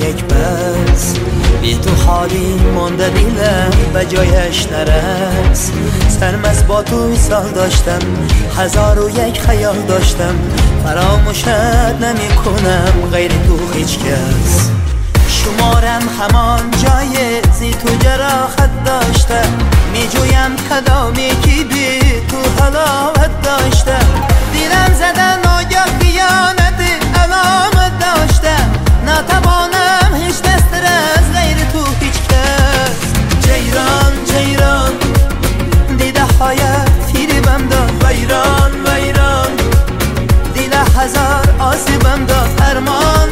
یک بس بی تو خالی مونده دیلم به جایش نرس. سرمست با تو وصال داشتم، 1001 خیال داشتم، فراموشت نمی کنم غیر تو هیچ کس. شمارم همان جای زی تو جراحت داشته، می جویم کدامی که بی تو حلاوت داشته. دیرم زدن آگاه خیانت علامت داشته، نتوانم هیچ دست از غیر تو هیچ کس. جیران جیران دیده هایت فریبم داد، ویران ویران دیده هزار آسیبم داد. ارمان